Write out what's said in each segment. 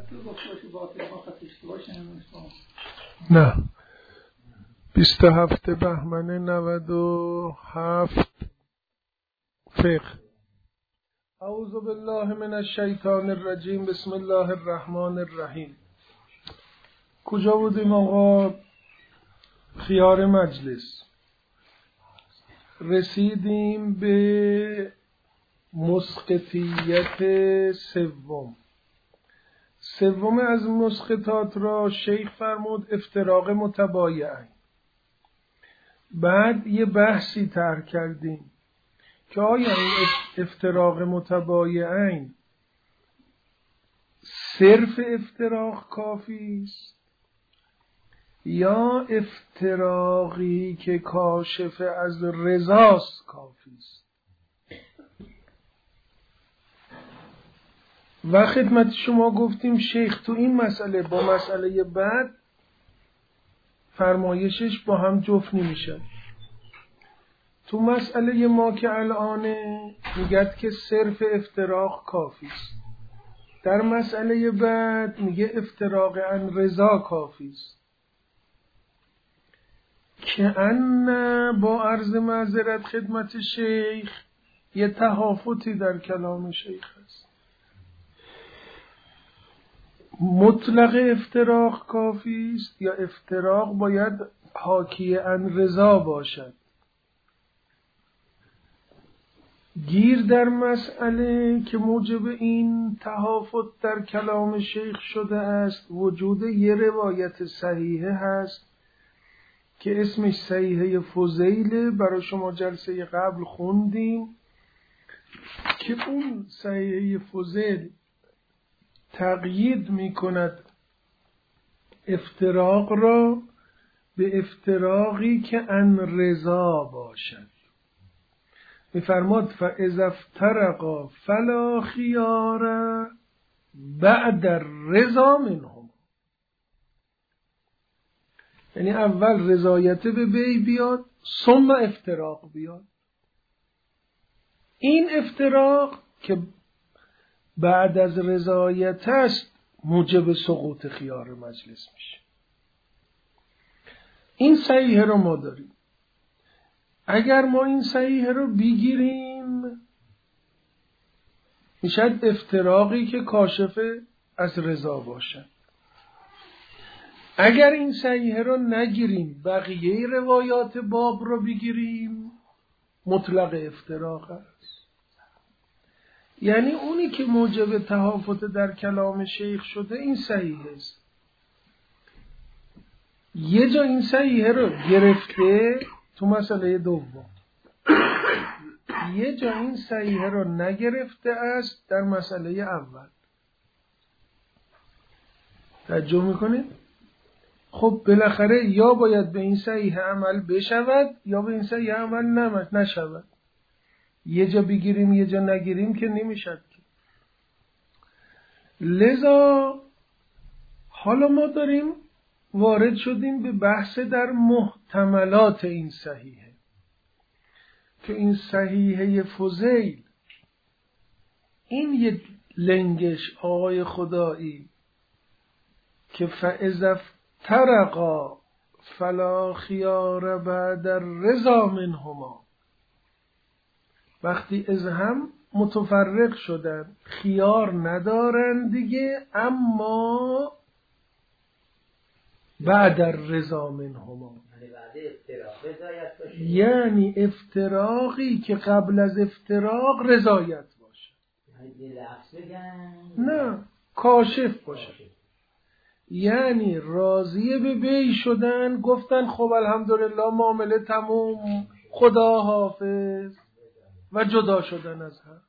نه 27 بهمن 97 فقه. اعوذ بالله من الشیطان الرجیم. بسم الله الرحمن الرحیم. کجا بودیم آقا؟ خیار مجلس. رسیدیم به مسقطیت سوم از مسقطات را شیخ فرمود افتراق متبایعین. بعد یه بحثی طرح کردیم که آیا این افتراق متبایعین صرف افتراق کافی است یا افتراقی که کاشف از رضاست کافی است؟ و خدمت شما گفتیم شیخ تو این مسئله با مسئله بعد فرمایشش با هم جفت نمیشه. تو مسئله ما که الانه میگه که صرف افتراق کافی است، در مسئله بعد میگه افتراق عن رضا کافی است. که ان با عرض معذرت خدمت شیخ یه تهافتی در کلام شیخ است. مطلق افتراق کافی است یا افتراق باید حاکی عن رضا باشد؟ گیر در مسئله که موجب این تهافت در کلام شیخ شده است وجود یه روایت صحیحه هست که اسمش صحیحه فضیله. برای شما جلسه قبل خوندیم که اون صحیحه فضیل تقیید می کند افتراق را به افتراقی که عن رضا باشد. می فرماد فاذا افترقا فلا خیار بعد الرضا منهم. یعنی اول رضایت به بی بیاد ثم افتراق بیاد. این افتراق که بعد از رضایت است موجب سقوط خیار مجلس میشه. این صحیحه رو ما داریم. اگر ما این صحیحه رو بگیریم میشد افتراقی که کاشف از رضا باشد. اگر این صحیحه رو نگیریم بقیه روایات باب رو بگیریم مطلق افتراق است. یعنی اونی که موجب تهافت در کلام شیخ شده این صحیح است. یه جا این صحیحه رو گرفته تو مسئله دوم، یه جا این صحیحه رو نگرفته است در مسئله اول. توجه میکنید؟ خب بالاخره یا باید به این صحیحه عمل بشود یا به این صحیحه عمل نشود. یه جا بگیریم یه جا نگیریم که نمیشد. لذا حالا ما داریم وارد شدیم به بحث در محتملات این صحیحه که این صحیحه فضیل این یه لنگش آقای خدایی که فاذا افترقا فلا خیار بعد الرضا منهما، وقتی از هم متفرق شدن خیار ندارن دیگه اما بعد الرضا منهما، یعنی افتراقی که قبل از افتراق رضایت باشه، نه کاشف باشه. یعنی راضی به بی شدن، گفتن خب الحمدلله معامله تموم خدا حافظ و جدا شدن از هم.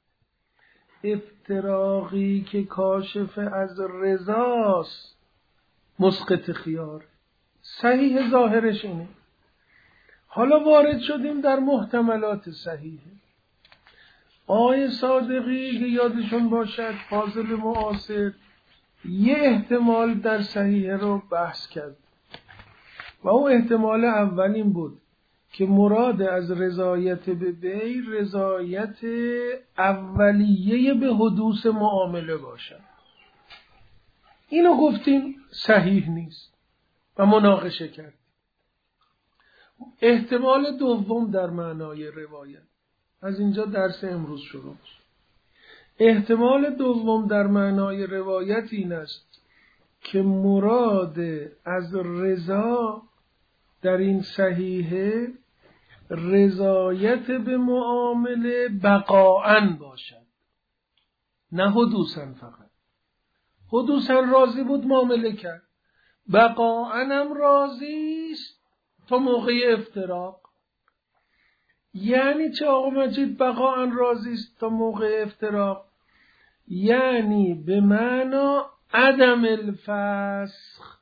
افتراقی که کاشف از رضاست مسقط خیار. صحیح ظاهرش اینه. حالا وارد شدیم در محتملات صحیحه. آقای صادقی که یادشون باشد فاضل معاصر یه احتمال در صحیحه رو بحث کرد و اون احتمال اولین بود که مراد از رضایت به بی رضایت اولیه به حدوث معامله باشد. اینو گفتیم صحیح نیست و مناقشه کردیم. احتمال دوم در معنای روایت، از اینجا درس امروز شروع میشه. احتمال دوم در معنای روایت این است که مراد از رضا در این صحیحه رضایت به معامله بقاءً باشد، نه حدوثاً فقط. حدوثاً راضی بود معامله کرد، بقاءً هم راضی است تا موقع افتراق. یعنی چه آقا مجید بقاءً راضی است تا موقع افتراق؟ یعنی به معنی عدم الفسخ.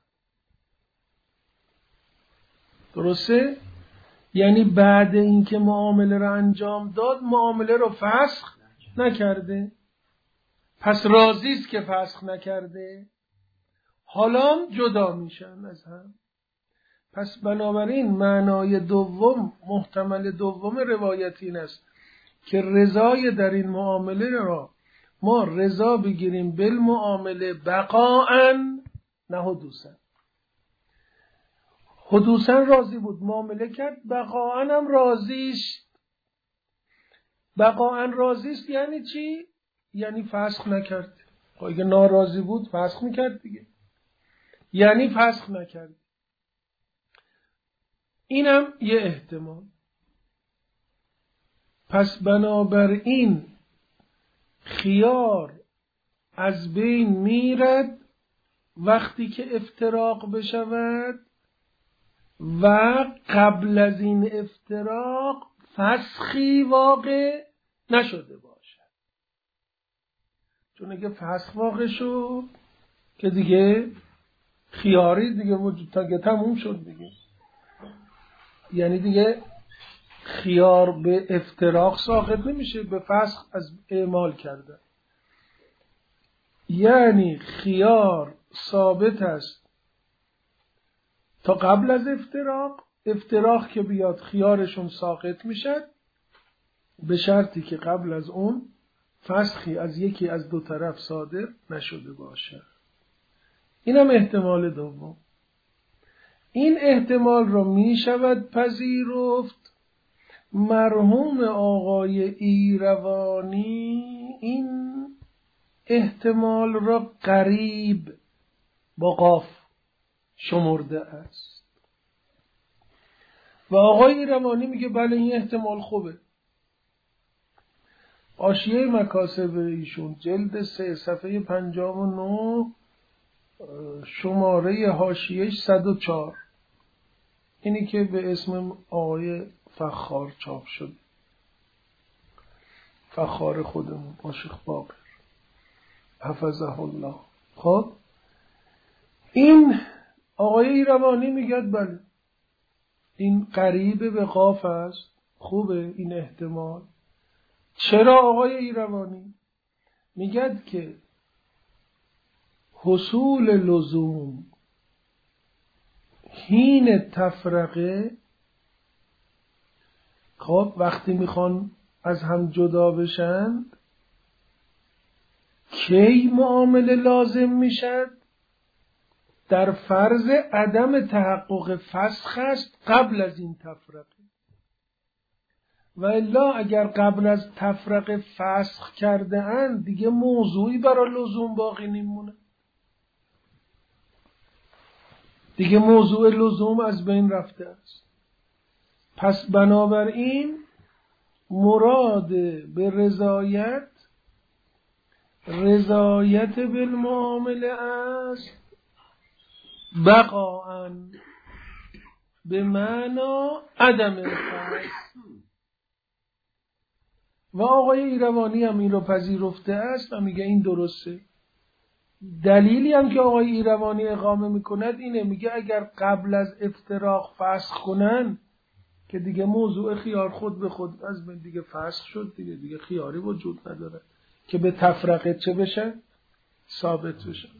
درسته؟ یعنی بعد اینکه معامله را انجام داد معامله را فسخ نکرده، پس راضی است که فسخ نکرده، حالا جدا میشن از هم. پس بنابراین معنای دوم، محتمل دوم روایت این است که رضای در این معامله را ما رضا بگیریم بالمعامله بقاءً نه حدوثاً. حدوثاً راضی بود معامله کرد، بقاءً هم راضیش. بقاءً راضیست یعنی چی؟ یعنی فسخ نکرد. اگه ناراضی بود فسخ میکرد دیگه، یعنی فسخ نکرد. اینم یه احتمال. پس بنابراین خیار از بین میرد وقتی که افتراق بشود و قبل از این افتراق فسخی واقع نشده باشد. چون اگه فسخ واقع شد که دیگه خیاری دیگه وجود تا تموم شد دیگه، یعنی دیگه خیار به افتراق ساقط نمیشه، به فسخ از اعمال کرده. یعنی خیار ثابت است تا قبل از افتراق. افتراق که بیاد خیارشون ساقط میشد، به شرطی که قبل از اون فسخی از یکی از دو طرف صادر نشده باشه. اینم احتمال دوم. این احتمال رو می شود پذیرفت. مرحوم آقای ایروانی این احتمال را قریب با قاف شمرده است و آقای ایروانی میگه بله این احتمال خوبه. حاشیه مکاسب ایشون جلد 3 صفحه 59 شماره حاشیه‌اش 104، اینی که به اسم آقای فخار چاپ شد، فخار خودمون عاشق باقر حفظه الله. خب این آقای ایروانی میگه بله این قریب به قاف است، خوبه این احتمال. چرا آقای ایروانی میگه که حصول لزوم حین تفرقه، خب وقتی میخوان از هم جدا بشن کی معامله لازم میشد؟ در فرض عدم تحقق فسخ است قبل از این تفرقه، و الا اگر قبل از تفرقه فسخ کرده اند دیگه موضوعی برای لزوم باقی نمیمونه، دیگه موضوع لزوم از بین رفته است. پس بنابراین مراد به رضایت بالمعامله است بقاءً به معنی عدم الفسخ. و آقای ایروانی هم این رو پذیرفته است و میگه این درسته. دلیلی هم که آقای ایروانی اقامه میکند اینه، میگه اگر قبل از افتراق فسخ کنن که دیگه موضوع خیار خود به خود از من دیگه فسخ شد، دیگه خیاری وجود نداره که به تفرقه چه بشه؟ ثابت بشه.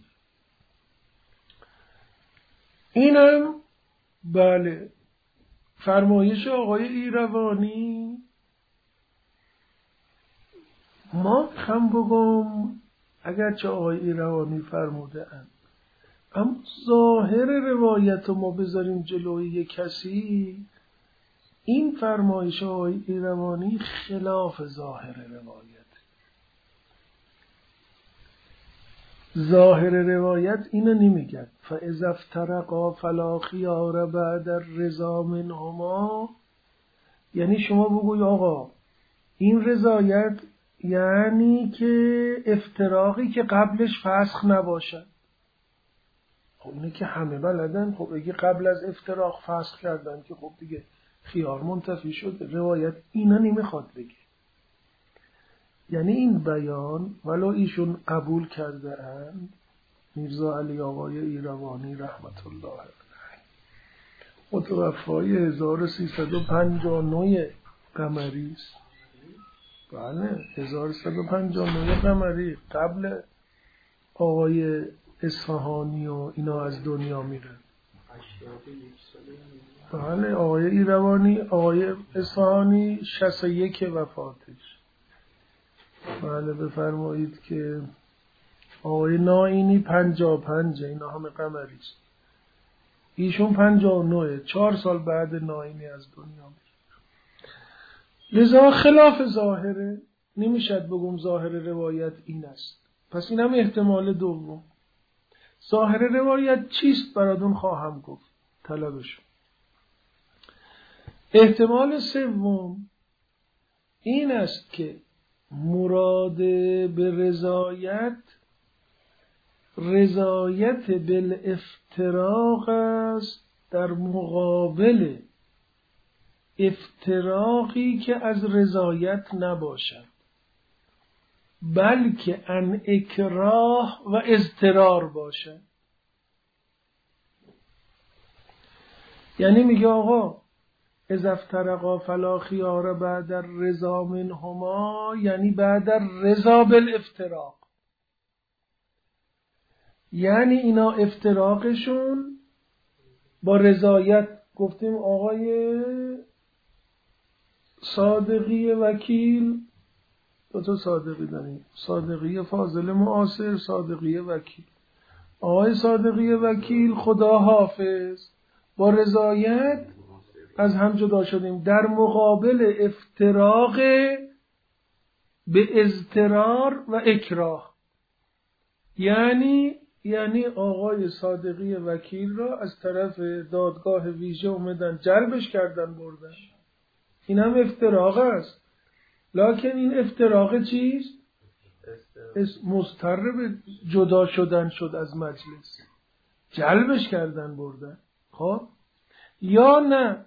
اینم بله فرمایش آقای ایروانی. ما خم بگم اگرچه آقای ایروانی فرموده اند اما ظاهر روایت رو ما بذاریم جلوی یک کسی، این فرمایش آقای ایروانی خلاف ظاهر روایت. ظاهر روایت اینو نمیگه فاذا افترقا فلا خیار بعد الرضا منهما، یعنی شما بگوی آقا این رضایت یعنی که افتراقی که قبلش فسخ نباشد. خب اینه که همه بلدن. خب اگه قبل از افتراق فسخ کردن که خب دیگه خیار منتفی شد. روایت اینا نمیخواد بگه. یعنی این بیان ولو ایشون قبول کرده اند، میرزا علی آقای ایروانی رحمت الله علیه متوفای 1359 قمری است. بله 1359 قمری، قبل آقای اصفهانی و اینا از دنیا میرن. بله آقای ایروانی، آقای اصفهانی 61 وفاتش. بله بفرمایید که آقای نائینی 55، اینا همه قمری است. ایشون 59، 4 سال بعد نائینی از دنیا میره. لذا خلاف ظاهره، نمیشد بگم ظاهر روایت این است. پس این هم احتمال دوم. ظاهر روایت چیست براتون خواهم گفت، طلبشون. احتمال سوم این است که مراد به رضایت بالافتراق است در مقابل افتراقی که از رضایت نباشد، بلکه عن اکراه و اضطرار باشد. یعنی میگه آقا اذا افترقا فلا خیار بعد الرضا منهما، یعنی بعد الرضا بالافتراق. یعنی اینا افتراقشون با رضایت. گفتیم آقای صادقی وکیل، دو تا صادقی داریم، صادقی فاضل معاصر، صادقی وکیل. آقای صادقی وکیل خدا حافظ با رضایت از هم جدا شدیم در مقابل افتراق به اضطرار و اکراه. یعنی آقای صادقی وکیل را از طرف دادگاه ویژه اومدن جلبش کردن بردن. این هم افتراق است. لکن این افتراق چیست؟ مضطر به جدا شدن شد از مجلس، جلبش کردن بردن. خب یا نه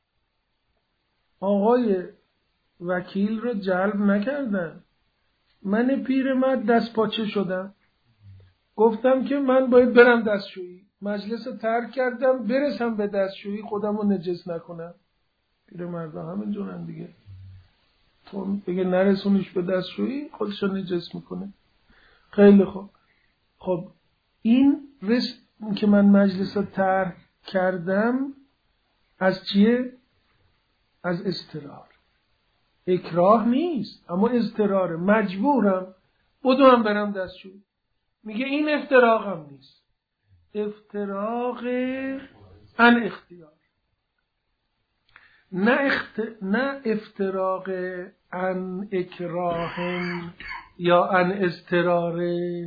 آقای وکیل رو جلب نکردن، من پیرمرد دست پاچه شدم، گفتم که من باید برم دستشویی، مجلس رو ترک کردم برسم به دستشویی خودم رو نجس نکنم. پیرمردا همین جورن دیگه، تو بگه نرسونیش به دستشویی خودش رو نجس میکنه. خیلی خوب. خب این که من مجلس رو ترک کردم از چیه؟ از اضطرار. اکراه نیست اما اضطراره، مجبورم بدوم برم دستشویی. میگه این افتراقم نیست، افتراق عن اختیار، نه افتراق عن اکراه یا عن اضطرار.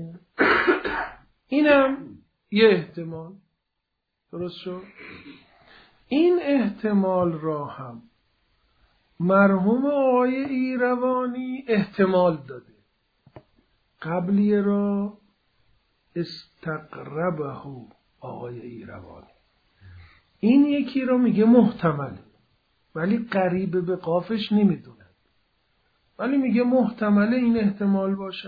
اینم یه احتمال. درست شد؟ این احتمال را هم مرحوم آقای ایروانی احتمال داده. قبلی را استقربه آقای ایروانی، این یکی را میگه محتمله ولی قریب به قافش نمیدونه، ولی میگه محتمله این احتمال باشه.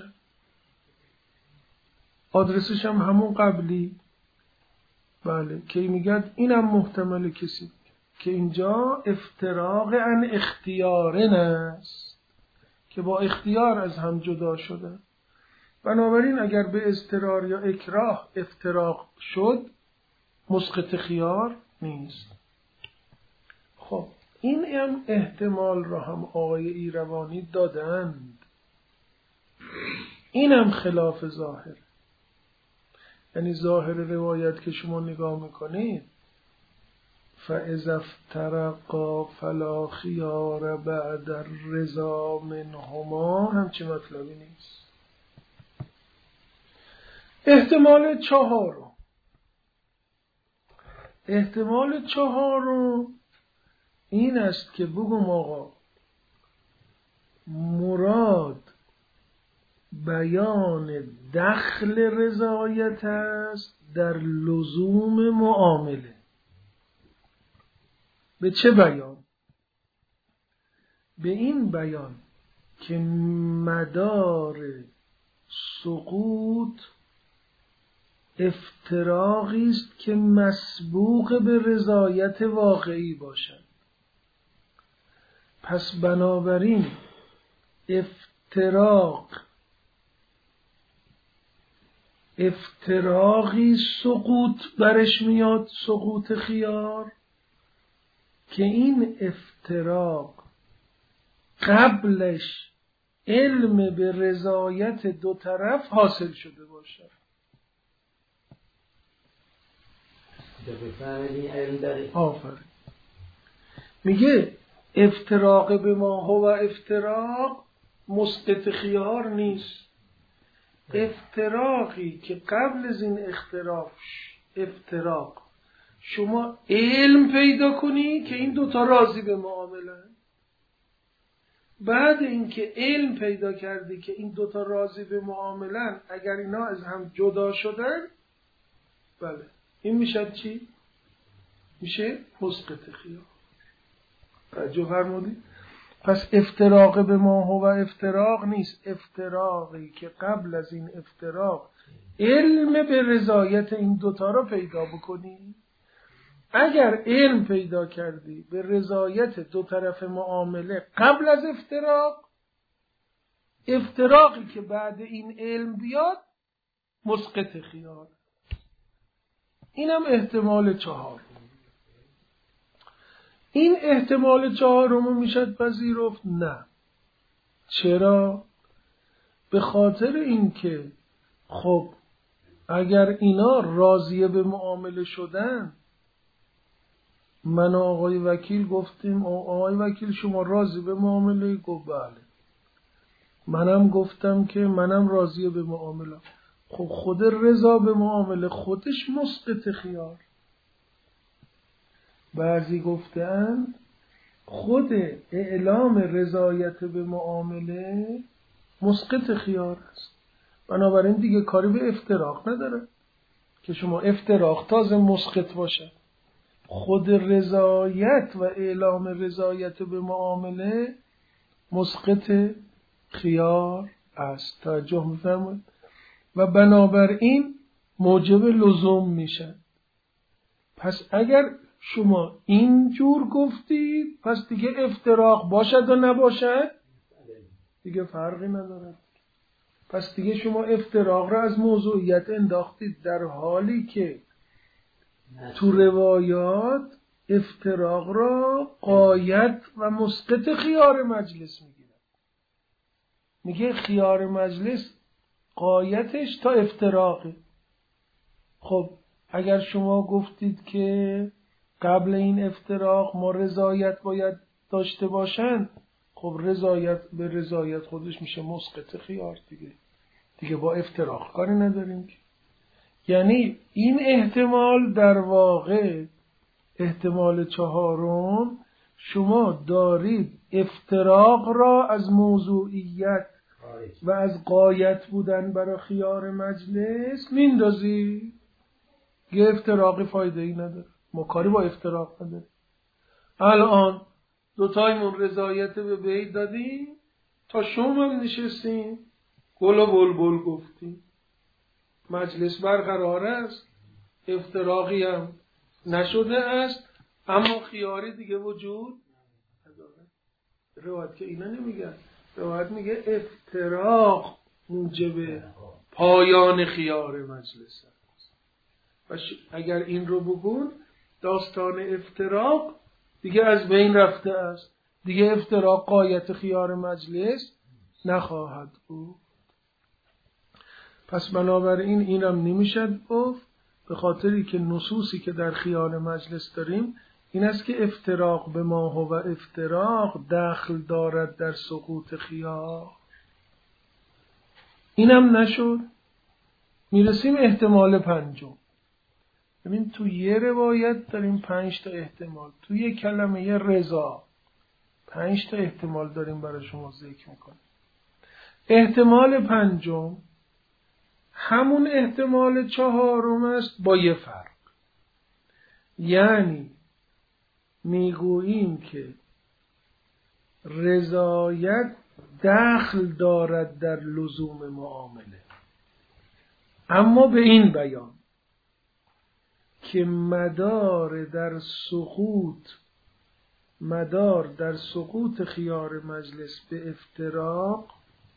آدرسش هم همون قبلی. بله که میگه اینم محتمله کسی که اینجا افتراق عن اختیارن است که با اختیار از هم جدا شده. بنابراین اگر به اضطرار یا اکراه افتراق شد مسقط خیار نیست. خب این هم احتمال را هم آقای ایروانی دادند. این هم خلاف ظاهر. یعنی ظاهر روایت که شما نگاه میکنید فَإِذَا افْتَرَقَا فَلَا خِيَارَ بَعْدَ الرِّضَا مِنْهُمَا همچی مطلبی نیست. احتمال چهارم این است که بگم آقا مراد بیان دخل رضایت است در لزوم معامله. به چه بیان؟ به این بیان که مدار سقوط افتراقی است که مسبوق به رضایت واقعی باشد. پس بنابراین افتراقی سقوط برش میاد، سقوط خیار، که این افتراق قبلش علم به رضایت دو طرف حاصل شده باشد. آفرین. میگه افتراق به ما هو افتراق مسقط خیار نیست. افتراقی که قبل از این افتراق شما علم پیدا کنی که این دوتا راضی به معامله، بعد اینکه علم پیدا کردی که این دوتا راضی به معامله، اگر اینا از هم جدا شدن، بله این میشه چی؟ میشه مسقط خیار. توجه فرمودید؟ پس افتراق به ما هو افتراق نیست، افتراقی که قبل از این افتراق علم به رضایت این دوتا را پیدا بکنی. اگر علم پیدا کردی به رضایت دو طرف معامله قبل از افتراقی که بعد این علم بیاد مسقط خیار. اینم احتمال چهار. این احتمال چهارمو میشد پذیرفت؟ نه. چرا؟ به خاطر اینکه خب اگر اینا راضیه به معامله شدن، من و آقای وکیل گفتیم آقای وکیل شما راضی به معامله؟ گفت بله. منم گفتم که منم راضی به معامله. خب خود رضا به معامله خودش مسقط خیار. بعضی گفتن خود اعلام رضایت به معامله مسقط خیار است. بنابراین دیگه کاری به افتراق نداره که شما افتراق تازه مسقط باشه. خود رضایت و اعلام رضایت به معامله مسقط خیار است. توجه می‌فرمایید؟ و بنابراین موجب لزوم میشه. پس اگر شما اینجور گفتید پس دیگه افتراق باشد و نباشد دیگه فرقی ندارد. پس دیگه شما افتراق را از موضوعیت انداختید، در حالی که تو روایات افتراق را غایت و مسقط خیار مجلس میگیرد. میگه خیار مجلس غایتش تا افتراقه. خب اگر شما گفتید که قبل این افتراق ما رضایت باید داشته باشند، خب رضایت به رضایت خودش میشه مسقط خیار دیگه با افتراق کاری نداریم که. یعنی این احتمال در واقع احتمال چهارم، شما دارید افتراق را از موضوعیت و از غایت بودن برای خیار مجلس میندازید. یه افتراقی فایده ای نداره، ما کاری با افتراق نداره. الان دوتایمون رضایت به بیت دادیم، تا شما هم نشستیم گل و بلبل گفتیم، مجلس برقرار است، افتراقی هم نشده است، اما خیاری دیگه وجود نداره. روایت که اینا نمیگن، روایت میگه افتراق موجب پایان خیار مجلس است. و اگر این رو بگون داستان افتراق دیگه از بین رفته است، دیگه افتراق غایت خیار مجلس نخواهد بود. پس بنابراین اینم نمیشد گفت، به خاطری که نصوصی که در خیال مجلس داریم این است که افتراق به ما هو افتراق دخل دارد در سقوط خیال. اینم نشد. میرسیم احتمال پنجم. ببین تو یه روایت داریم 5 تا احتمال، تو یه کلمه رضا 5 تا احتمال داریم برای شما ذکر میکنیم. احتمال پنجم همون احتمال چهارم است با یه فرق. یعنی میگوییم که رضایت دخل دارد در لزوم معامله، اما به این بیان که مدار در سقوط خیار مجلس به افتراق،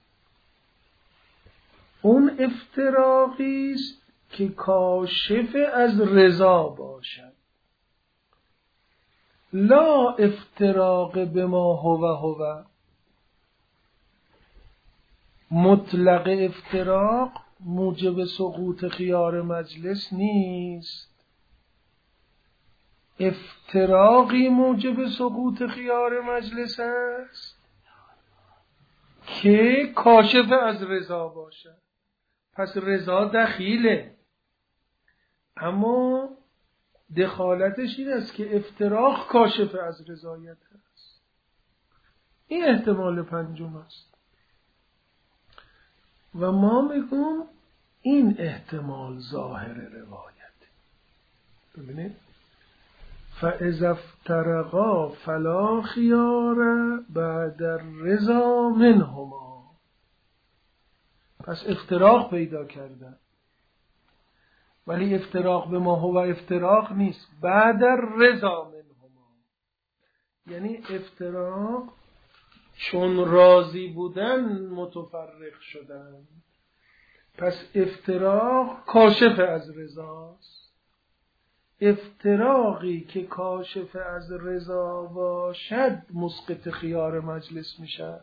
اون افتراقی است که کاشف از رضا باشد، لا افتراق به ما هو. مطلق افتراق موجب سقوط خیار مجلس نیست، افتراقی موجب سقوط خیار مجلس است که کاشف از رضا باشد. پس رضا دخیله، اما دخالتش این است که افتراق کاشف از رضایت است. این احتمال پنجم است و ما میگم این احتمال ظاهر روایت. ببینید فاذا افترقا فلا خیار بعد الرضا منهما. پس افتراق پیدا کردن، ولی افتراق به ما هو افتراق نیست، بعد الرضا منهما. یعنی افتراق چون راضی بودن متفرق شدن، پس افتراق کاشف از رضاست. افتراقی که کاشف از رضا باشد مسقط خیار مجلس میشد.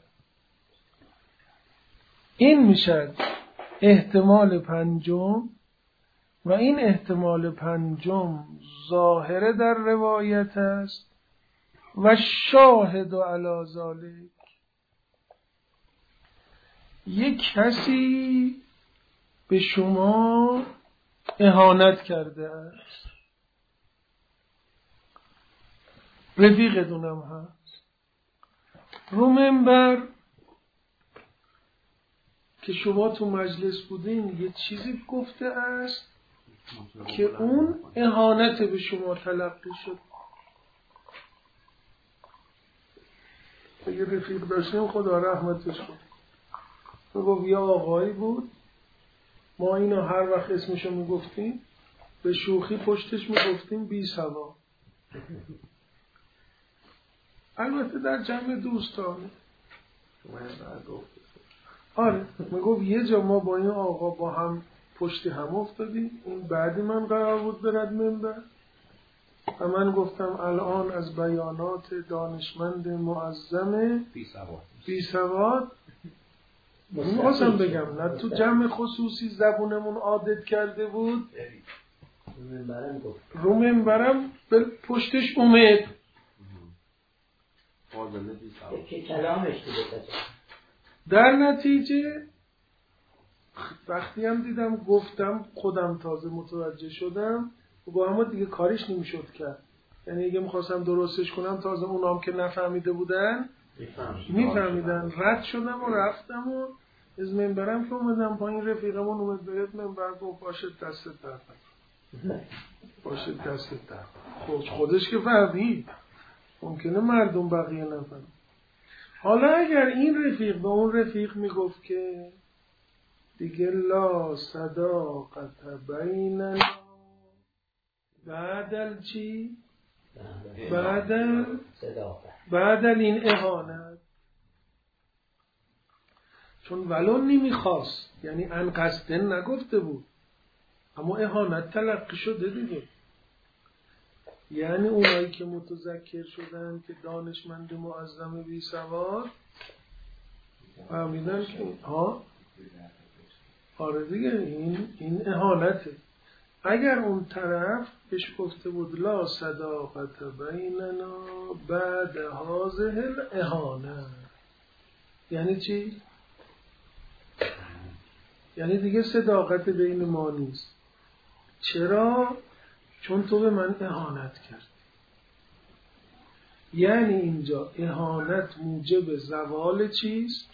این میشد احتمال پنجم و این احتمال پنجم ظاهر در روایت است و شاهد علی ذلک. یک کسی به شما اهانت کرده است، رفیقتونم هست، رو منبر که شما تو مجلس بودین یه چیزی گفته است که اون اهانت به شما تلقی شد. یه رفیق داشتیم خدا رحمتش کنه، میگفت یه آقایی بود، ما اینو هر وقت اسمشو میگفتیم به شوخی پشتش میگفتیم بی سوا. البته در جمع دوستانه. آره میگفت یه جا ما با این آقا با هم پشت هم افتادیم، این بعدی من قرار بود برد منبر و من گفتم الان از بیانات دانشمند معظم بی سواد میخواستم بگم نه تو جمع خصوصی زبونمون عادت کرده بود، رو منبرم پشتش اومد در نتیجه وقتی هم دیدم گفتم خودم تازه متوجه شدم و با همه دیگه کاریش نمیشد کرد. یعنی اگه میخواستم درستش کنم تازه اونام که نفهمیده بودن میفهمیدن. رد شدم و رفتم و از منبرم که اومدم پایین رفیقمون اومد برد منبر گفت باشه دستت درد باشه دستت درد. خودش که فهمید، ممکنه مردم بقیه نفهمید. حالا اگر این رفیق به اون رفیق میگفت که دیگه لا صداقت بیننا بعد چی؟ بعد این اهانت، چون ولو نمیخواست، یعنی ان قصدن نگفته بود اما اهانت تلقی شده دیگه. یعنی اونایی که متذکر شدن که دانشمند معظم بی سواد فهمیدن که آره دیگه این اهانته. اگر اون طرف بهش گفته بود لا صداقت بیننا بعد هذه الاهانه، یعنی چی؟ یعنی دیگه صداقت بین ما نیست. چرا؟ چون تو به من اهانت کردی. یعنی اینجا اهانت موجب زوال چیست؟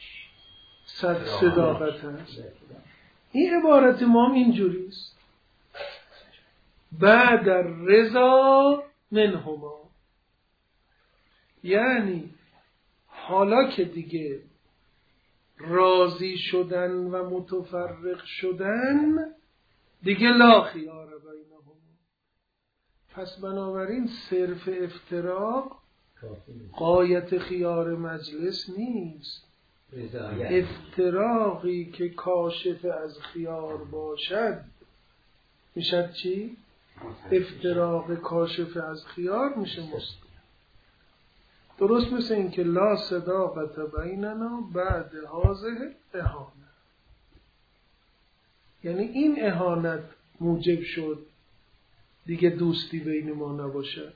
صداقت هست. این عبارت ما هم اینجوریست. بعد رضا منهما، یعنی حالا که دیگه راضی شدن و متفرق شدن دیگه لا خیار بینهم. پس بنابراین صرف افتراق غایت خیار مجلس نیست. افتراقی که کاشف از خیار باشد میشد چی؟ افتراق کاشف از خیار میشه مسلم. درست مثل این که لا صداقت بیننا بعد هذه اهانه، یعنی این اهانت موجب شد دیگه دوستی بین ما نباشه.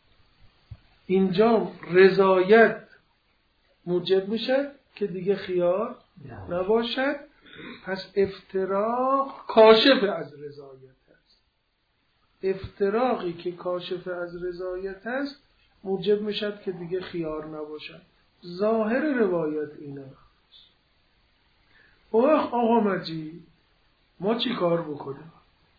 اینجا رضایت موجب میشه که دیگه خیار نباشد. پس افتراق کاشف از رضایت است. افتراقی که کاشف از رضایت است موجب میشد که دیگه خیار نباشد. ظاهر روایت اینه. آقا مجید ما چی کار بکنیم؟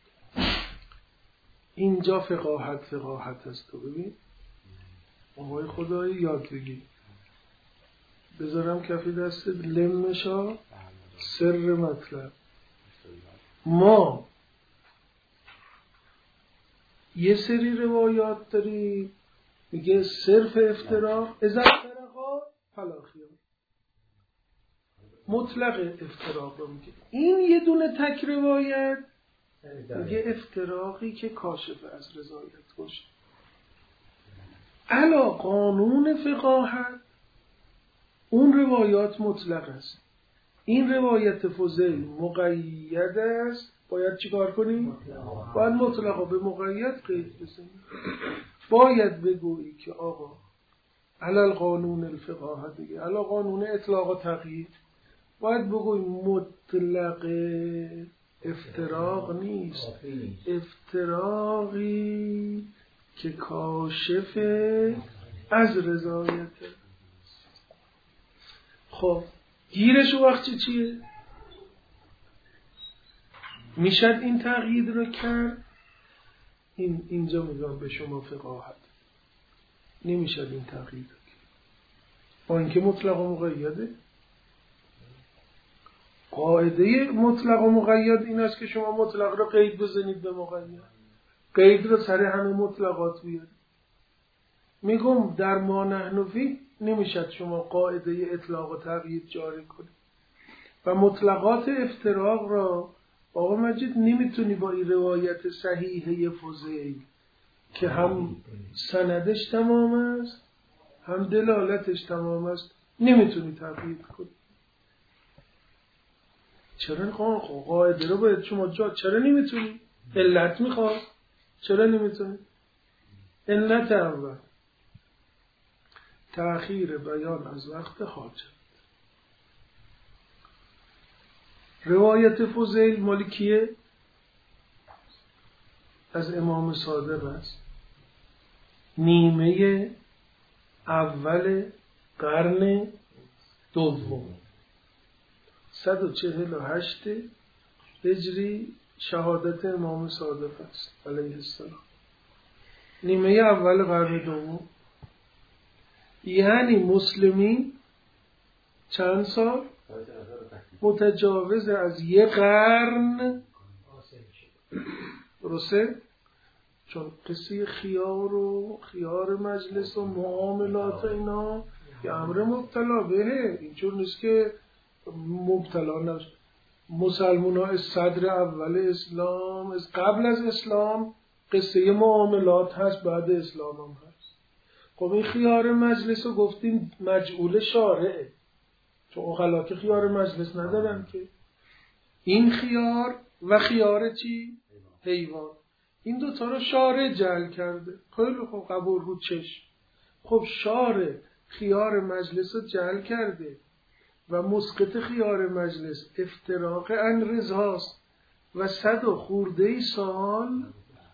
اینجا فقاهت است. تو ببین آقای خدایی یاد بگی، بذارم کف دست لمشا سر مطلب. ما یه سری روایات داریم میگه صرف افتراق اذا افترقا فلا خیار، مطلق افتراق رو میگه. این یه دونه تک روایت میگه افتراقی که کاشف از رضایت باشه. علا قانون فقاهت اون روایات مطلق است. این روایت فضیل مقید است. باید چیکار کنیم؟ باید مطلقا به مقید قید بزنیم. باید بگویی که آقا علا قانون الفقاهت دیگه، علا قانون اطلاق و تقیید، باید بگویی مطلق افتراق نیست، افتراقی که کاشف از رضایته. خب گیرش وقتی چیه؟ میشد این تقیید رو کرد. اینجا میگم به شما فقاهت نمیشد این تقیید رو کرد با اینکه مطلق و مقیده. قاعده مطلق و مقید این است که شما مطلق رو قید بزنید به مقید، قید رو سر همه مطلقات بیارید. میگم در ما نحن فیه نمیشد شما قاعده اطلاق و تقیید جاری کنید و مطلقات افتراق را آقا مجید نمیتونی با این روایت صحیحه فضیل که هم سندش تمام است هم دلالتش تمام است نمیتونی تقیید کنی. چرا قاعده رو باید شما چرا نمیتونی؟ علت میخواد. چرا نمیتونی؟ علت اول تأخیر بیان از وقت حاجت. روایت فضیل مالکیه از امام صادق است، نیمه اول قرن دوم 148 هجری شهادت امام صادق است علیه السلام. نیمه اول قرن دوم یعنی مسلمی چند سال متجاوز از یک قرن. درسته؟ چون قصه خیار مجلس و معاملات اینا یه امر مبتلا بهه. اینجور نیست که مبتلا نشه. مسلمان ها از صدر اول اسلام، از قبل از اسلام قصه معاملات هست، بعد اسلام هم هست. خب این خیار مجلس رو گفتیم مجعول شارعه، چون اخلاق خیار مجلس ندارن که این خیار و خیار چی؟ حیوان. این دوتا رو شارع جعل کرده. خیلی خوب، قبول بود. چشم. خب شارع خیار مجلس رو جعل کرده و مسقط خیار مجلس افتراق انرزاست و 100 و خورده سال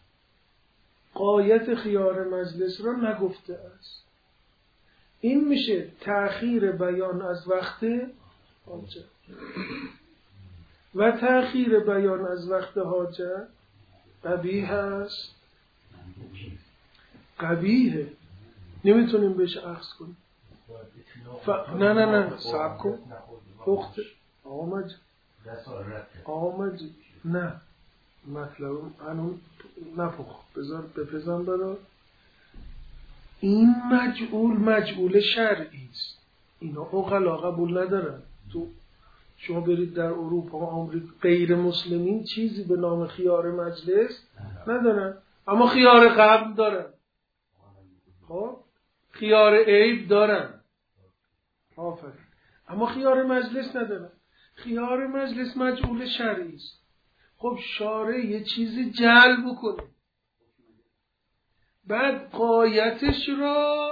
غایت خیار مجلس را نگفته است. این میشه تأخیر بیان از وقت حاجت و تأخیر بیان از وقت حاجت قبیح است. قبیحه، نمیتونیم بهش اخذ کنیم. نه صبر کن. پخته آمد نه مطلب هنون نپخت. بذار بپزم برای این مجعول شرعی است. اینا عقلا قبول ندارن. تو شما برید در اروپا و آمریکا غیر مسلمین چیزی به نام خیار مجلس ندارن، اما خیار قبل دارن. خب خیار عیب دارن، آفرین، اما خیار مجلس ندارن. خیار مجلس مجعول شرعی است. خب شارع یه چیزی جلب کنه، بعد غایتش را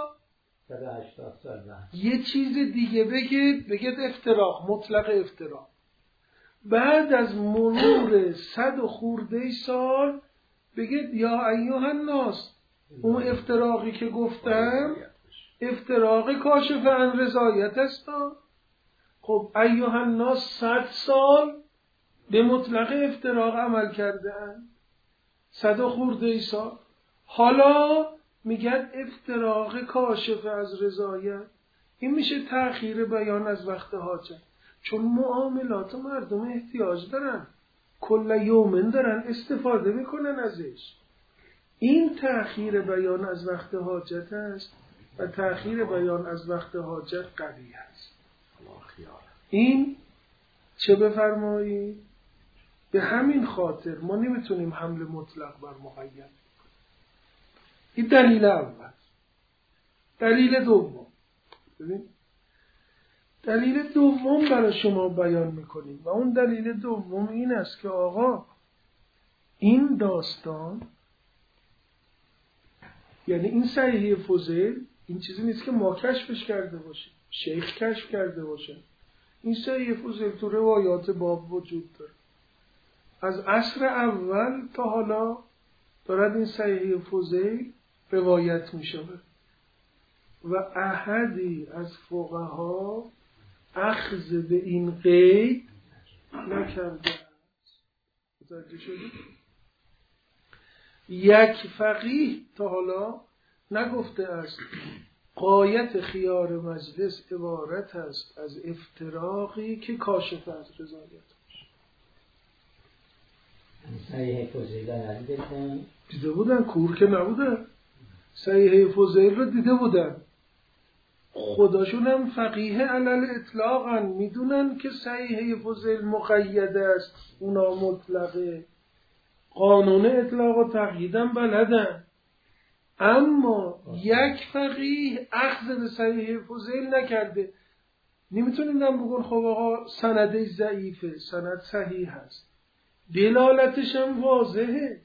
یه چیز دیگه بگید افتراق، مطلق افتراق. بعد از مرور 100 و خورده سال بگید یا ایها الناس، اون افتراقی که گفتم افتراق کاشف عن رضایت است. خب ایها الناس 100 سال به مطلق افتراق عمل کرده اند، 100 و خورده سال. حالا میگن افتراق کاشف از رضایت. این میشه تأخیر بیان از وقت حاجت، چون معاملات مردم احتیاج دارن، کل یومن دارن استفاده میکنن ازش. این تأخیر بیان از وقت حاجت است و تأخیر بیان از وقت حاجت قبیح است. این چه بفرمایید؟ به همین خاطر ما نمیتونیم حمل مطلق بر مقید. این دلیل اول. دلیل دوم، ببین دلیل دوم برای شما بیان میکنیم و اون دلیل دوم این است که آقا این داستان، یعنی این صحیحه فضیل، این چیزی نیست که ما کشفش کرده باشیم، شیخ کشف کرده باشه. این صحیحه فضیل تو روایات باب وجود داره. از عصر اول تا حالا دارد این صحیحه فضیل روایت می شود و احدی از فقها اخذ به این قید نکرده است. متوجه شدید؟ یک فقیه تا حالا نگفته است غایت خیار مجلس عبارت است از افتراقی که کاشف از رضایت باشه. صحیح فضیل ندیدن؟ دیده بودن، کور که نبودن. صحیح فضیل رو دیده بودن، خداشون هم فقیه علل اطلاقا میدونن که صحیح فضیل مقید است، اونا مطلقه، قانون اطلاق و تقییدم بلدن. اما یک فقیه اخذ به صحیح فضیل نکرده. نمیتونیم بگن خب آقا سندش ضعیفه، سند صحیح هست، دلالتش هم واضحه.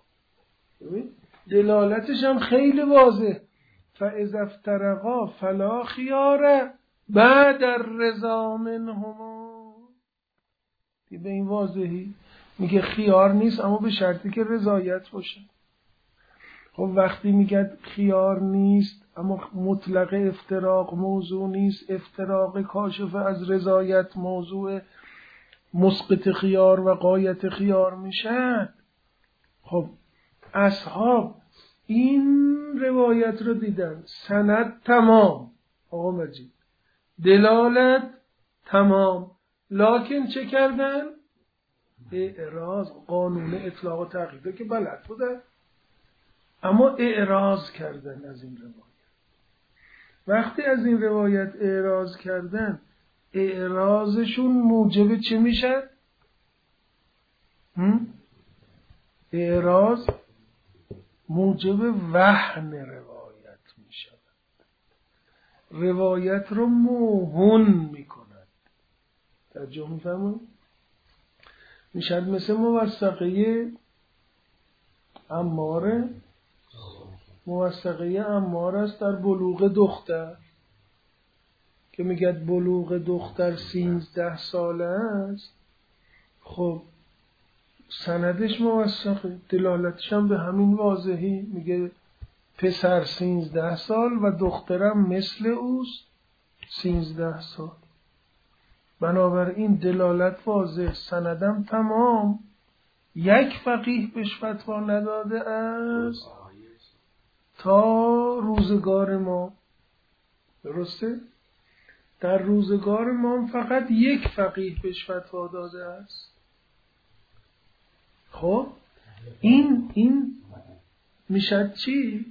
دلالتش هم خیلی واضح. فاذا افترقا فلا خیار بعد الرضا منهما. به این واضحی میگه خیار نیست، اما به شرطی که رضایت باشه. خب وقتی میگه خیار نیست اما مطلق افتراق موضوع نیست، افتراق کاشف از رضایت موضوع، مسقط خیار و غایت خیار میشه. خب اصحاب این روایت رو دیدن، سند تمام، آقا مجید دلالت تمام، لکن چه کردن؟ اعراض. قانون اطلاق و تقییده که بلد بودن، اما اعراض کردن از این روایت. وقتی از این روایت اعراض کردن، اعراضشون موجب چه میشه؟ اعراض موجب وهن روایت می شود، روایت رو موهن می کند. توجه می فرمایید؟ میشد مثل موثقه عماره. موثقه عمار است در بلوغ دختر که میگه بلوغ دختر 13 ساله است. خب سندش موثقه، دلالتش هم به همین واضحی، میگه پسر 13 سال و دخترم مثل اوست 13 سال. بنابراین دلالت واضح، سندم تمام. یک فقیه بهش فتوا نداده است تا روزگار ما. درسته؟ در روزگار ما فقط یک فقیه بهش فتوا داده است. خب این میشه چی؟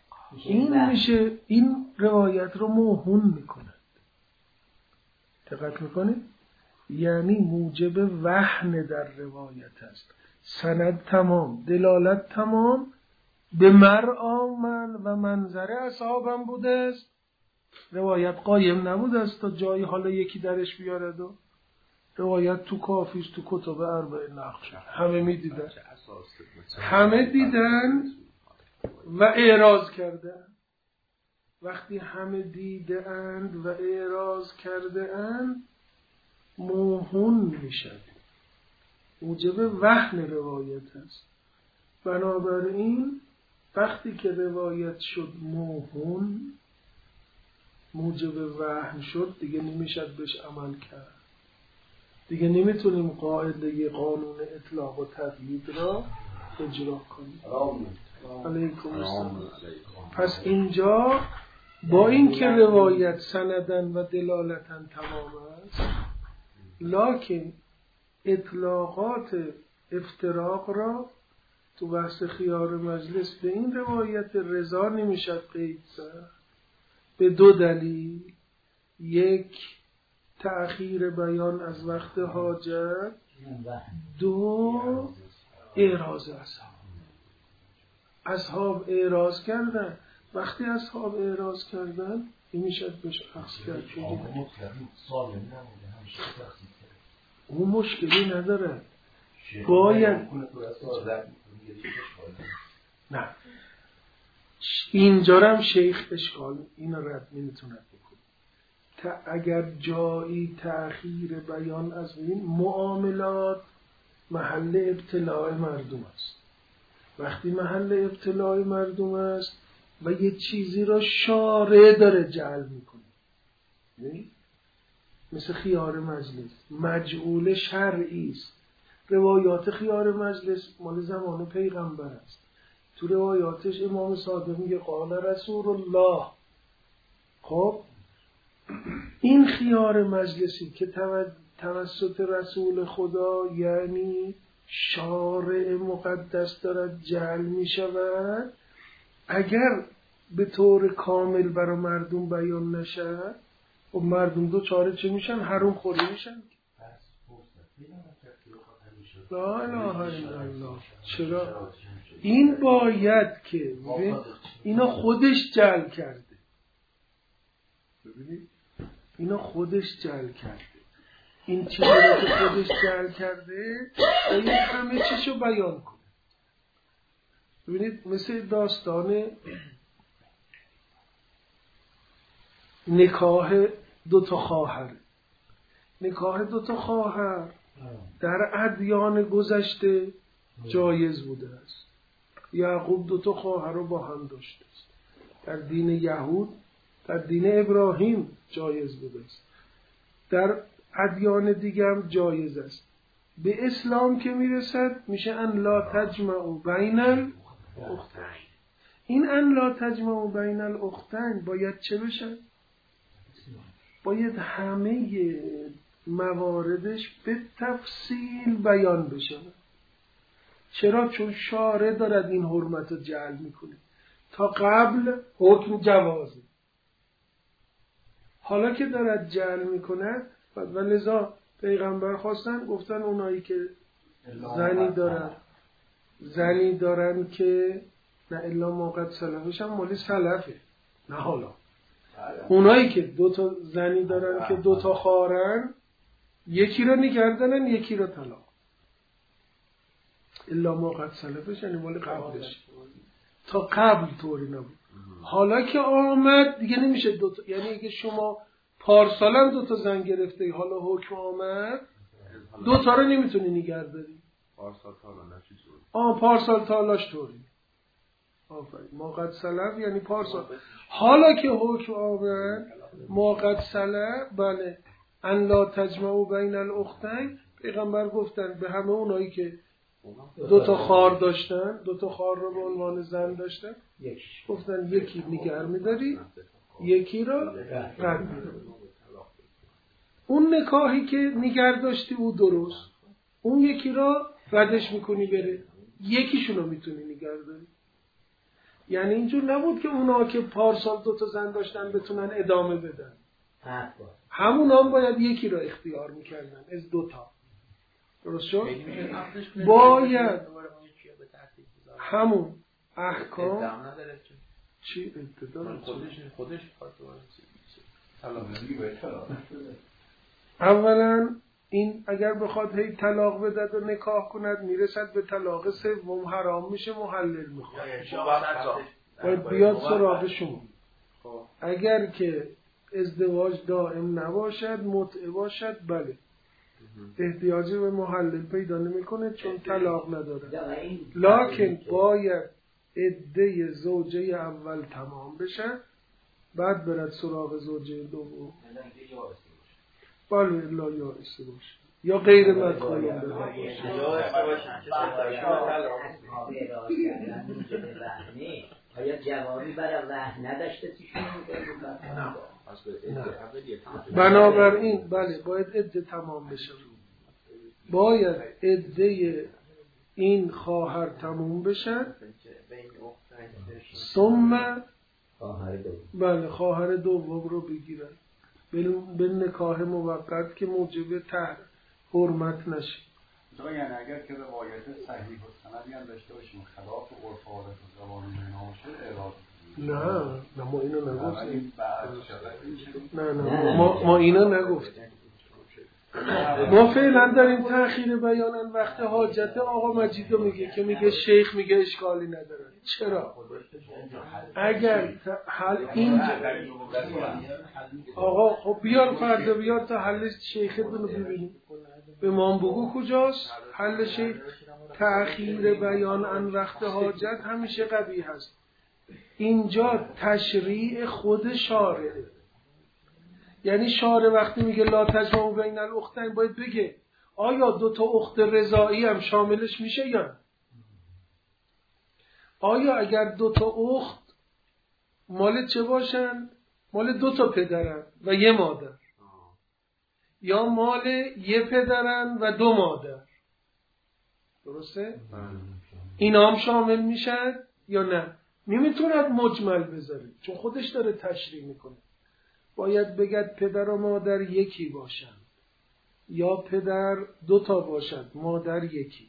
این روایت رو موهون میکنه. دقت میکنید؟ یعنی موجب وهن در روایت است. سند تمام، دلالت تمام، به مرعا من و منظره اصحابم بوده است. روایت قایم نبوده است تا جایی حالا یکی درش بیارد و روایت تو کافیست، تو کتب اربعه نقل شد. همه دیدن و اعراض کردن. وقتی همه دیده اند و اعراض کرده اند موهون میشد، موجب وهن روایت است. بنابراین وقتی که روایت شد موهون، موجب وهن شد، دیگه نمیشد بهش عمل کرد. دیگه نمیتونیم قاعده قانون اطلاق و تقیید را اجرا کنیم. علیکم السلام. پس اینجا با اینکه روایت سندن و دلالتن تمام است، لکن اطلاقات افتراق را تو بحث خیار مجلس به این روایت رضا نمیشد قید زد به دو دلیل. یک، تأخیر بیان از وقت حاجت. دو، اعراض اصحاب اعراض کردن. وقتی اصحاب اعراض کردن میشد بهش اخذ کرد. اون مشکلی نداره، باید نه اینجا هم شیخ اشکال این رد نمیتونه بکنه. اگر جایی تأخیر بیان از این معاملات محل ابتلاع مردم است، وقتی محل ابتلاع مردم است و یه چیزی را شارع داره جعل میکنه، مثل خیار مجلس مجعول شرعی است. روایات خیار مجلس مال زمان پیغمبر است. تو روایاتش امام صادق میگه قال رسول الله. خب این خیار مجلسی که توسط رسول خدا یعنی شارع مقدس دارد جعل می شود، اگر به طور کامل برای مردم بیان نشد و مردم دو چاره چه میشن؟ حروم خوری میشن. لا اله الا الله. چرا؟ این باید که اینا خودش جعل کرده. ببینید اینا خودش جعل کرده. این چیزی رو که خودش جعل کرده باید همه چیشو بیان کنه. ببینید مثل داستان نکاح دوتا خواهر. نکاح دوتا خواهر در ادیان گذشته جایز بوده است. یعقوب دوتا خواهر رو با هم داشته است. در دین یهود، در دین ابراهیم جایز بوده است. در ادیان دیگه هم جایز است. به اسلام که میرسد میشه ان لا تجمعوا بین الاختین. این ان لا تجمعوا بین الاختین باید چه بشه؟ باید همه مواردش به تفصیل بیان بشه. چرا؟ چون شارع دارد این حرمت رو جعل میکنه. تا قبل حکم جوازه، حالا که دارد جعل میکنه و لذا پیغمبر خواستن گفتن اونایی که زنی دارن که نه الا موقع سلفش هم مالی سلفه، نه حالا اونایی که دوتا زنی دارن که دوتا خواهرن، یکی رو نگردنن یکی رو طلاق. الا ما قد سلفش یعنی مال قبلش، تا قبل طوری نبود. حالا که آمد دیگه نمیشه دوتا، یعنی اگه شما پارسال هم 2 تا زن گرفته حالا حکم آمد 2 تا رو نمیتونی نگه داری. پارسال تالا نشید پارسال تالاش طوری. آفرین. ما قد سلف یعنی پارسال. حالا که حکم آمد ما قد سلف، بله، ان لا تجمعوا بین الاختین، پیغمبر گفتن به همه اونایی که 2 تا خار داشتن، 2 تا خار رو به عنوان زن داشتن، گفتن یکی نگه می‌داری یکی رو رد می‌داری. اون نکاحی که نگه داشتی او درست، اون یکی رو ردش میکنی بره، یکیشون رو میتونی نگه داری. یعنی اینجور نبود که اونا که پارسال 2 تا زن داشتن بتونن ادامه بدن، همون هم باید یکی رو اختیار میکردن از 2 تا. درست شد؟ باید همون احکام چی ابتدا خودش اولا این اگر بخواد هی طلاق بدد و نکاح کند میرسد به طلاق 3 حرام میشه، محلل میخواد باید بیاد سراغ شما. اگر که ازدواج دائم نباشد متعه باشد بله احتیاجی به محلل پیدا نمیکنه چون طلاق نداره، لکن باید عده زوجه اول تمام بشه بعد برد سراغ زوجه دوم. بله الا یا استه باشه یا غیر مدخولون باشه. آیا جوابی برای وحی نداشته تیشون؟ بنابراین بله باید عده تمام بشه، باید عده این خواهر تموم بشه، ثم بله خواهر دوم رو بگیرن به نکاح موقت که موجب حرمت نشه. یعنی اگر که روایت صحیح و سندی هم داشته باشیم خلاف عرف و عادت و زبان اینا باشه اعراض نه ما اینو نگفتیم. نه ما اینو نگفتیم. ما فعلا داریم تأخیر بیانن وقت حاجت آقا مجیدو میگه که میگه شیخ میگه اشکالی نداره. چرا؟ اگر حل این آقا خب بیار فردا بیار تا حل شیختون رو ببینیم. به ما بگو کجاست حل شیخ. تأخیر بیان ان وقت حاجت همیشه قبیح هست. اینجا تشریع خود شارعه، یعنی شارع وقتی میگه لا تجمعوا بین الاختین باید بگه آیا 2 تا اخت رضاعی هم شاملش میشه یا نه؟ آیا اگر 2 تا اخت مال چه باشن؟ مال 2 تا پدرن و 1 مادر، یا مال 1 پدرن و 2 مادر، درسته؟ اینا هم شامل میشن یا نه؟ نمیتوند مجمل بذاره چون خودش داره تشریح میکنه. باید بگد پدر و مادر یکی باشند، یا پدر 2 تا باشند مادر یکی،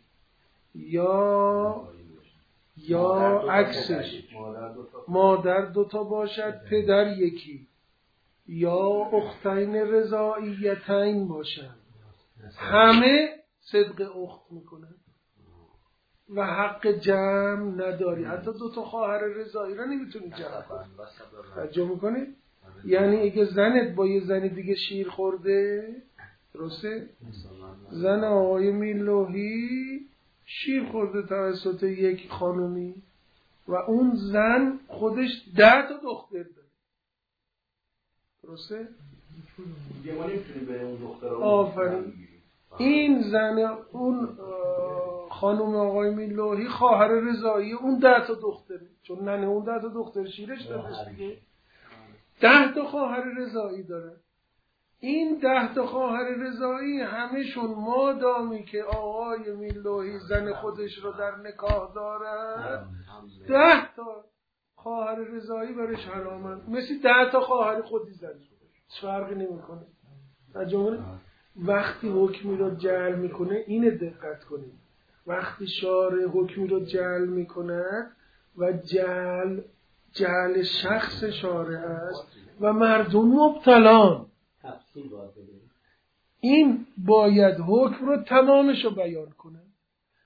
یا عکسش مادر 2 تا باشد پدر یکی، یا اختین رضاعیتین باشند همه صدق اخت میکنند و حق جمع نداری. حتی 2 تا خواهر رضاعی را نمیتونی جمع کنی. توجه میکنی؟ یعنی اگه زنت با یه زن دیگه شیر خورده، درسته؟ زن آقای میلوحی شیر خورده توسط یک خانومی و اون زن خودش 10 تا دختر داره، درسته؟ ما نمیتونیم به اون دختر آفرین. این زن اون خانم آقای میلوحی خواهر رضایی اون 10 تا دختره، چون ننه اون 10 تا دختر شیرش داره دیگه. 10 تا خواهر رضایی داره. این 10 تا خواهر رضایی همشون مادامی که آقای میلوحی زن خودش رو در نکاح دارد 10 تا خواهر رضایی برش حرامن، مثل 10 تا خواهر خودی زن، فرقی نمیکنه. ترجمه وقتی حکمی رو جعل میکنه اینه دقت کنید، وقتی شارع حکمی رو جعل میکند و جعل شخص شارع است و مردم مبتلان، این باید حکم رو تمامش رو بیان کنه.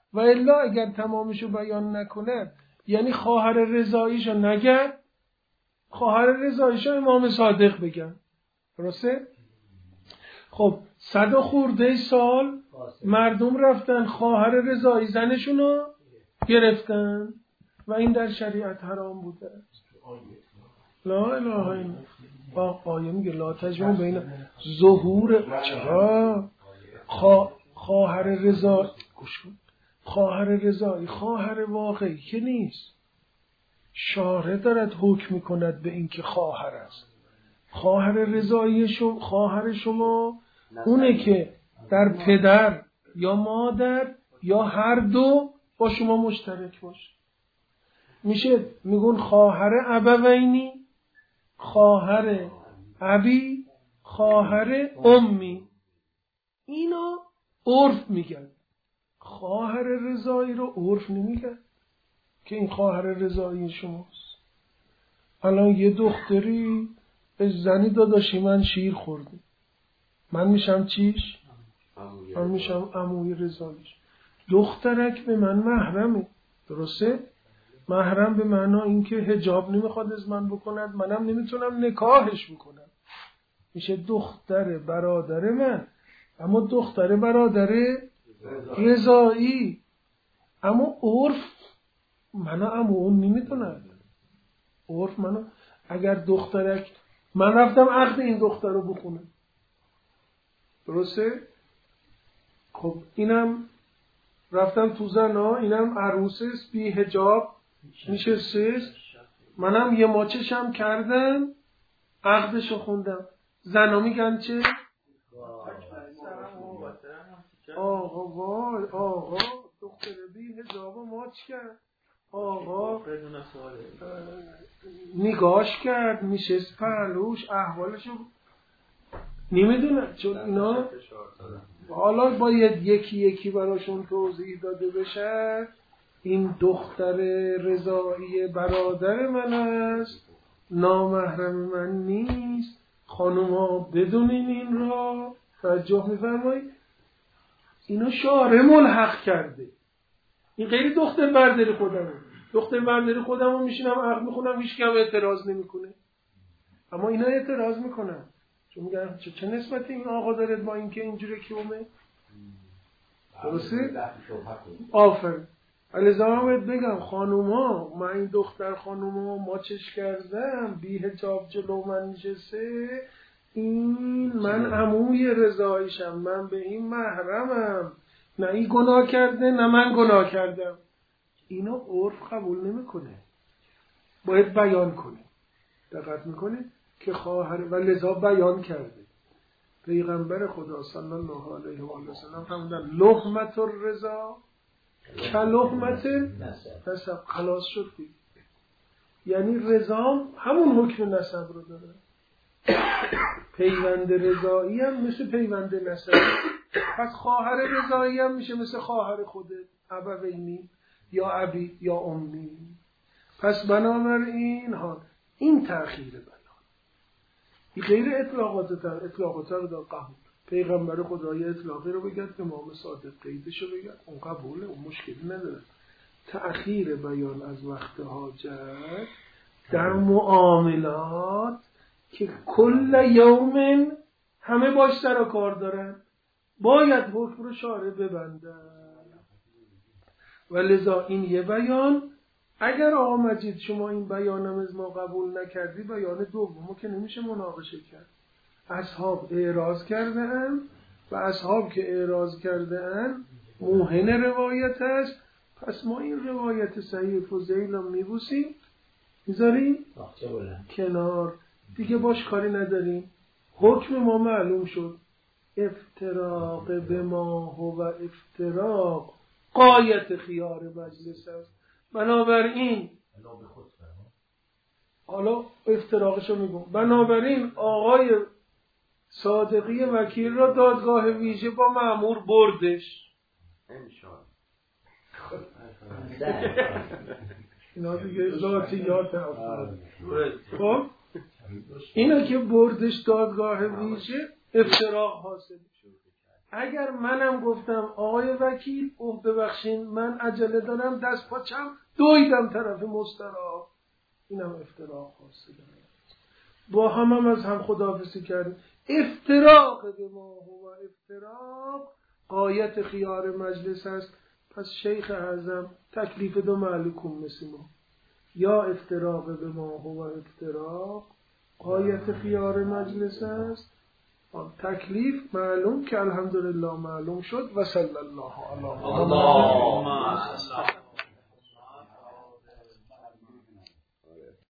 و الا اگر تمامشو بیان نکند یعنی خواهر رضاییشو نگن، خواهر رضاییشو امام صادق بگن. درسته؟ خب 100 خورده سال مردم رفتن خواهر رضایی زنشونو گرفتن و این در شریعت حرام بوده. لا اله الا الله. آیه میگه لا تجمع بین ظهور چرا خواهر رضا گوش کن، خواهر رضایی خواهر واقعی که نیست. شارع دارد حکم میکند به این که خواهر است. خواهر رضایی خواهر شما اونه که در پدر یا مادر یا هر دو با شما مشترک باشه. میشه میگون خواهر ابوینی، خواهر ابی، خواهر امی. اینا عرف میگن. خواهر رضایی رو عرف نمیگن که این خواهر رضایی شماست. الان یه دختری به زنی داداشی من شیر خوردی، من میشم چیش؟ من میشم عموی رضاییش. دخترک به من محرمه. درسته؟ محرم به معنا این که حجاب نمیخواد از من بکند، منم نمیتونم نکاحش بکنم. میشه دختر برادر من، اما دختر برادر رضایی. اما عرف منو اما اون نمیتونه. عرف منو اگر دخترک من رفتم عقد این دختر رو بخونم، درسته؟ خب اینم رفتم تو زنا، اینم عروسست بی حجاب نشستست، منم یه ماچشم کردم عقدشو خوندم. زنا میگن چه؟ آقا وای آقا دختر بی حجاب ماچ کرد، آقا نگاش کرد میشست پهلوش احوالشو نمیدونه. چون اینا حالا باید یکی یکی براشون توضیح داده بشه. این دختر رضایی برادر من است، نامحرم من نیست. خانوما بدونین این را توجه میفرمایید. اینا شارع ملحق کرده. این غیر دختر برداری خودمه. دختر برداری خودمو میشینم عقد میخونم هیچ کم اعتراض نمیکنه، اما اینا اعتراض میکنن چون میگن چه نسبتی این آقا داره با اینکه اینجوری کیومه. درسته؟ آفرین. علیزا من باید بگم خانوما، من این دختر خانوما ماچش کردم بی حجاب جلو من نشسته، این من عموی رضاییشم، من به این محرمم، نه این گناه کرده نه من گناه کردم. اینا عرف قبول نمیکنه، باید بیان کنه. دقت میکنه که خواهر و لذا بیان کرده پیغمبر خدا صلی الله علیه و آله و سلم فرمودن لحمت الرضا کلحمت نسب. خلاص شد. یعنی رضا همون حکم نسب رو داره. پیوند رضایی هم مثل پیوند نسب. پس خواهر رضایی هم میشه مثل خواهر خوده، ابوینی یا ابی یا امی. پس بنابراین این تأخیر بیان این غیر اطلاقات رو دار قبول. پیغمبر خدای اطلاقی رو بگد، امام صادق قیدش رو بگد، اون قبوله، اون مشکلی نداره. تأخیر بیان از وقت حاجت در معاملات که کل یوم همه باش سر و کار دارن باید حکم رو شارع ببندن. و لذا این یه بیان. اگر آقا مجید شما این بیانم از ما قبول نکردی، بیان دومو که نمیشه مناقشه کرد. اصحاب اعراض کرده اند و اصحاب که اعراض کرده اند موهن روایت است. پس ما این روایت صحیح فضیل رو میبوسیم میذاریم کنار دیگه، باش کاری نداریم. حکم ما معلوم شد. افتراق به ما هو افتراق غایت خیار مجلس است. بنابراین حالا افتراقشو میگم. بنابراین آقای صادقی وکیل را دادگاه ویژه با مأمور بردش. اینا دیگه ذاتیات افراد. خب اینا که بردش دادگاه ویژه افتراق حاصل شد. اگر منم گفتم آقای وکیل ببخشین من عجله دارم دست پاچم دویدم طرف مستراح، اینم افتراق خاصی داره. با هم از هم خداحافظی کردیم. افتراق به ما هو افتراق غایت خیار مجلس است. پس شیخ اعظم تکلیف دو معلوکم مثل ما، یا افتراق به ما هو افتراق غایت خیار مجلس است. تکلیف معلوم که الحمدلله معلوم شد و صلی الله علی محمد.